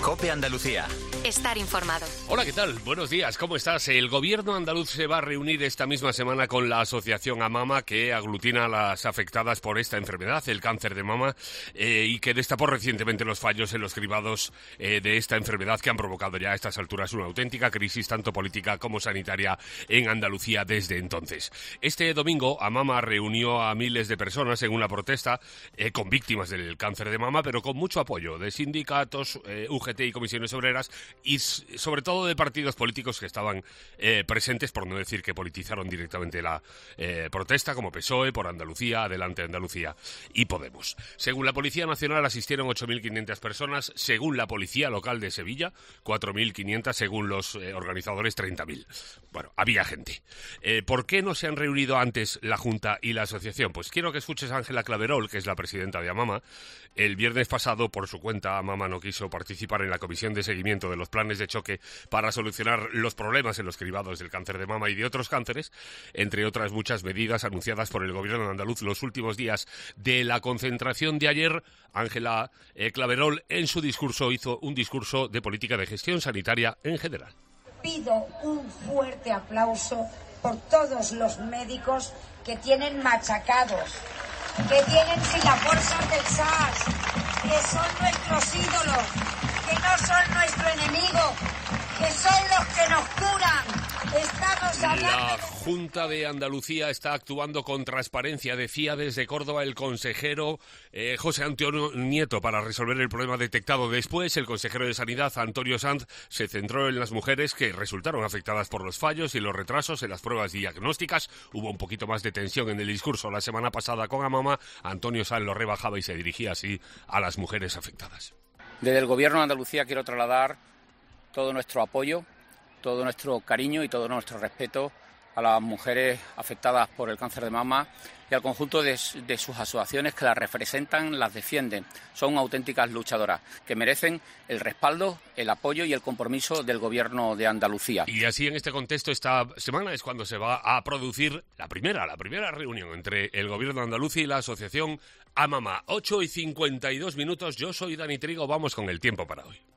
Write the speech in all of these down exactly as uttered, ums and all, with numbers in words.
COPE Andalucía. Estar informado. Hola, ¿qué tal? Buenos días, ¿cómo estás? El gobierno andaluz se va a reunir esta misma semana con la asociación AMAMA, que aglutina a las afectadas por esta enfermedad, el cáncer de mama, eh, y que destapó recientemente los fallos en los cribados eh, de esta enfermedad, que han provocado ya a estas alturas una auténtica crisis, tanto política como sanitaria, en Andalucía desde entonces. Este domingo, AMAMA reunió a miles de personas en una protesta eh, con víctimas del cáncer de mama, pero con mucho apoyo de sindicatos, eh, U G T y comisiones obreras, y sobre todo de partidos políticos que estaban eh, presentes, por no decir que politizaron directamente la eh, protesta, como P S O E, Por Andalucía, Adelante Andalucía y Podemos. Según la Policía Nacional asistieron ocho mil quinientas personas, según la Policía Local de Sevilla, cuatro mil quinientas, según los eh, organizadores, treinta mil. Bueno, había gente. Eh, ¿Por qué no se han reunido antes la Junta y la asociación? Pues quiero que escuches a Ángela Claverol, que es la presidenta de AMAMA. El viernes pasado, por su cuenta, AMAMA no quiso participar en la comisión de seguimiento de los planes de choque para solucionar los problemas en los cribados del cáncer de mama y de otros cánceres, entre otras muchas medidas anunciadas por el gobierno andaluz los últimos días de la concentración de ayer. Ángela eh, Claverol, en su discurso, hizo un discurso de política de gestión sanitaria en general. Pido un fuerte aplauso por todos los médicos que tienen machacados, que tienen sin la fuerza del S A S, que son nuestros ídolos, que no son nuestro enemigo, que son los que nos curan. Estamos hablando... La Junta de Andalucía está actuando con transparencia, decía desde Córdoba el consejero eh, José Antonio Nieto, para resolver el problema detectado. Después, el consejero de Sanidad, Antonio Sanz, se centró en las mujeres que resultaron afectadas por los fallos y los retrasos en las pruebas diagnósticas. Hubo un poquito más de tensión en el discurso la semana pasada con AMAMA. Antonio Sanz lo rebajaba y se dirigía así a las mujeres afectadas. Desde el Gobierno de Andalucía quiero trasladar todo nuestro apoyo, todo nuestro cariño y todo nuestro respeto a las mujeres afectadas por el cáncer de mama y al conjunto de, de sus asociaciones que las representan, las defienden. Son auténticas luchadoras que merecen el respaldo, el apoyo y el compromiso del Gobierno de Andalucía. Y así, en este contexto, esta semana es cuando se va a producir la primera, la primera reunión entre el Gobierno andaluz y la asociación AMAMA. ocho y cincuenta y dos minutos, yo soy Dani Trigo, vamos con el tiempo para hoy.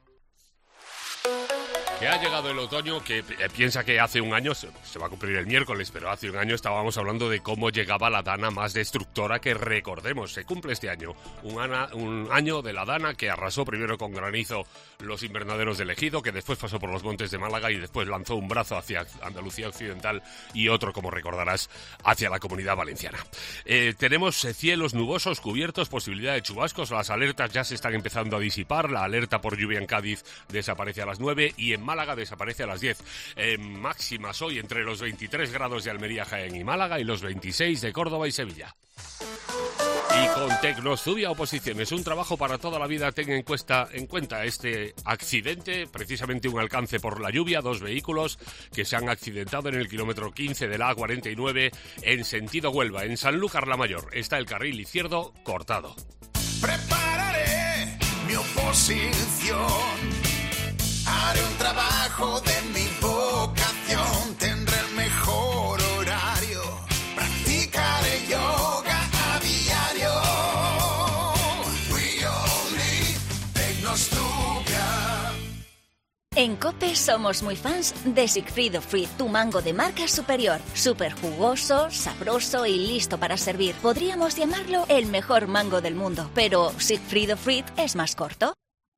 Que ha llegado el otoño, que eh, piensa que hace un año, se, se va a cumplir el miércoles, pero hace un año estábamos hablando de cómo llegaba la dana más destructora que recordemos. Se cumple este año, un, ana, un año de la dana que arrasó primero con granizo los invernaderos del Ejido, que después pasó por los montes de Málaga y después lanzó un brazo hacia Andalucía Occidental y otro, como recordarás, hacia la Comunidad Valenciana. Eh, tenemos eh, cielos nubosos, cubiertos, posibilidad de chubascos, las alertas ya se están empezando a disipar, la alerta por lluvia en Cádiz desaparece a las nueve y en Málaga desaparece a las diez. Eh, máximas hoy entre los veintitrés grados de Almería, Jaén y Málaga y los veintiséis de Córdoba y Sevilla. Y con Tecnostudia Oposiciones, un trabajo para toda la vida. Ten en cuenta, en cuenta este accidente, precisamente un alcance por la lluvia, dos vehículos que se han accidentado en el kilómetro quince de la A cuarenta y nueve en sentido Huelva. En Sanlúcar la Mayor está el carril izquierdo cortado. Prepararé mi oposición. Haré un trabajo de mi vocación, tendré el mejor horario, practicaré yoga a diario. We all need Tecnostudia. En COPE somos muy fans de Sigfrido Fruit, tu mango de marca superior. Súper jugoso, sabroso y listo para servir. Podríamos llamarlo el mejor mango del mundo, pero Sigfrido Fruit es más corto.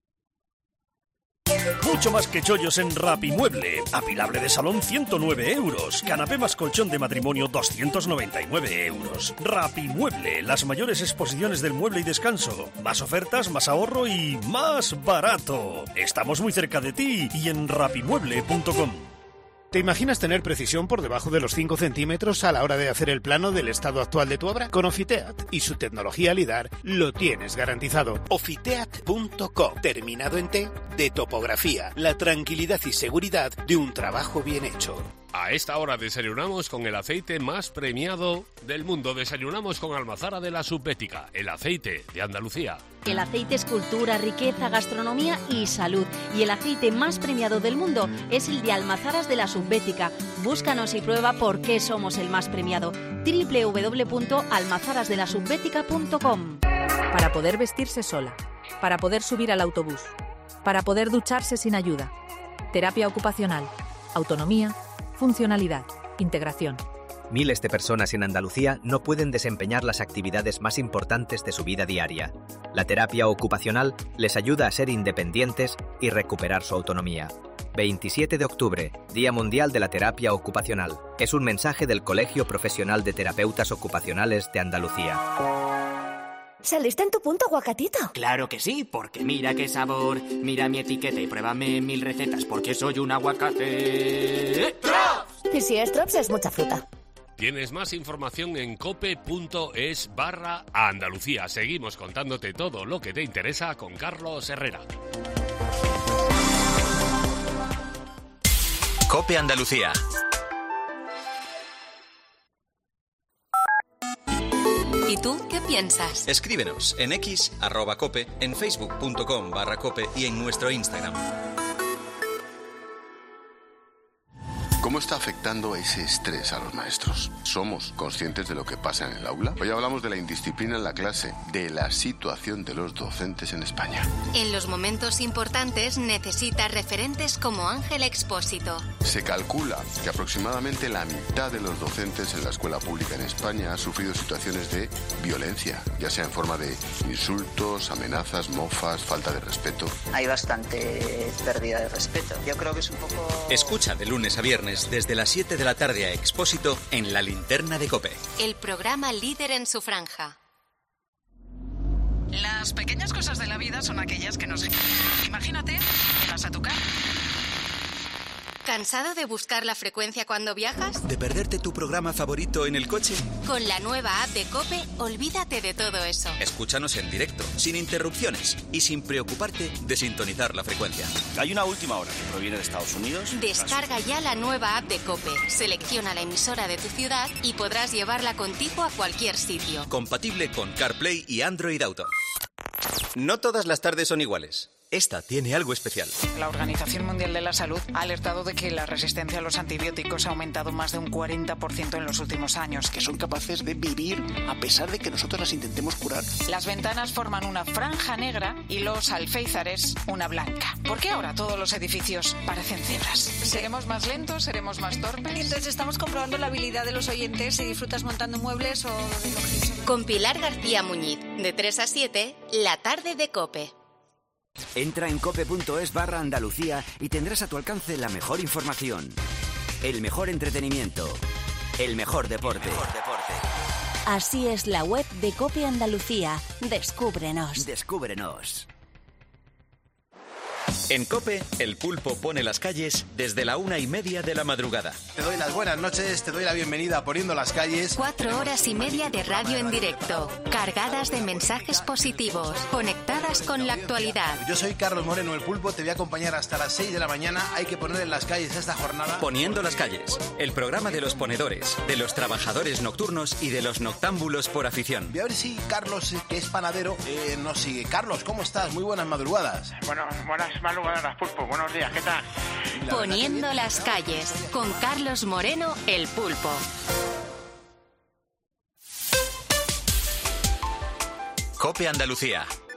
Mucho más que chollos en Rapimueble. Apilable de salón ciento nueve euros. Canapé más colchón de matrimonio doscientos noventa y nueve euros. Rapimueble, las mayores exposiciones del mueble y descanso. Más ofertas, más ahorro y más barato. Estamos muy cerca de ti y en rapimueble punto com. ¿Te imaginas tener precisión por debajo de los cinco centímetros a la hora de hacer el plano del estado actual de tu obra? Con Ofiteat y su tecnología LIDAR lo tienes garantizado. Ofiteat punto com, terminado en T, de topografía, la tranquilidad y seguridad de un trabajo bien hecho. A esta hora desayunamos con el aceite más premiado del mundo. Desayunamos con Almazara de la Subbética, el aceite de Andalucía. El aceite es cultura, riqueza, gastronomía y salud. Y el aceite más premiado del mundo es el de Almazaras de la Subbética. Búscanos y prueba por qué somos el más premiado. doble u doble u doble u punto almazaras de la subbética punto com. Para poder vestirse sola, para poder subir al autobús, para poder ducharse sin ayuda. Terapia ocupacional, autonomía, funcionalidad, integración. Miles de personas en Andalucía no pueden desempeñar las actividades más importantes de su vida diaria. La terapia ocupacional les ayuda a ser independientes y recuperar su autonomía. veintisiete de octubre, Día Mundial de la Terapia Ocupacional. Es un mensaje del Colegio Profesional de Terapeutas Ocupacionales de Andalucía. ¿Saliste en tu punto, aguacatito? Claro que sí, porque mira qué sabor. Mira mi etiqueta y pruébame mil recetas, porque soy un aguacate. ¡Trops! Y si es Trops, es mucha fruta. Tienes más información en cope.es barra Andalucía. Seguimos contándote todo lo que te interesa con Carlos Herrera. Cope Andalucía. ¿Y tú qué piensas? Escríbenos en X, arroba cope, en facebook.com barra cope y en nuestro Instagram. ¿Cómo está afectando ese estrés a los maestros? ¿Somos conscientes de lo que pasa en el aula? Hoy hablamos de la indisciplina en la clase, de la situación de los docentes en España. En los momentos importantes necesita referentes como Ángel Expósito. Se calcula que aproximadamente la mitad de los docentes en la escuela pública en España ha sufrido situaciones de violencia, ya sea en forma de insultos, amenazas, mofas, falta de respeto. Hay bastante pérdida de respeto. Yo creo que es un poco... Escucha de lunes a viernes desde las siete de la tarde a Expósito en La Linterna de COPE. El programa líder en su franja. Las pequeñas cosas de la vida son aquellas que nos... Imagínate, llegas a tu casa. ¿Cansado de buscar la frecuencia cuando viajas? ¿De perderte tu programa favorito en el coche? Con la nueva app de COPE, olvídate de todo eso. Escúchanos en directo, sin interrupciones y sin preocuparte de sintonizar la frecuencia. Hay una última hora que proviene de Estados Unidos. Descarga ya la nueva app de COPE, selecciona la emisora de tu ciudad y podrás llevarla contigo a cualquier sitio. Compatible con CarPlay y Android Auto. No todas las tardes son iguales. Esta tiene algo especial. La Organización Mundial de la Salud ha alertado de que la resistencia a los antibióticos ha aumentado más de un cuarenta por ciento en los últimos años. Que son capaces de vivir a pesar de que nosotros las intentemos curar. Las ventanas forman una franja negra y los alféizares una blanca. ¿Por qué ahora todos los edificios parecen cebras? ¿Seremos más lentos? ¿Seremos más torpes? Entonces estamos comprobando la habilidad de los oyentes si disfrutas montando muebles o de lo que sea. Con Pilar García Muñiz, de tres a siete, la tarde de COPE. Entra en cope.es barra Andalucía y tendrás a tu alcance la mejor información, el mejor entretenimiento, el mejor deporte. El mejor deporte. Así es la web de Cope Andalucía. Descúbrenos. Descúbrenos. En COPE, el pulpo pone las calles desde la una y media de la madrugada. Te doy las buenas noches, te doy la bienvenida a Poniendo las Calles. Cuatro horas y media de radio en directo, cargadas de mensajes positivos, conectadas con la actualidad. Yo soy Carlos Moreno, el pulpo, te voy a acompañar hasta las seis de la mañana. Hay que poner en las calles esta jornada. Poniendo las Calles, el programa de los ponedores, de los trabajadores nocturnos y de los noctámbulos por afición. Voy a ver si Carlos, que es panadero, eh, nos sigue. Carlos, ¿cómo estás? Muy buenas madrugadas. Bueno, buenas madrugadas. Buenas, Pulpo. Buenos días, ¿qué tal? Poniendo las calles, con Carlos Moreno, el Pulpo. COPE Andalucía,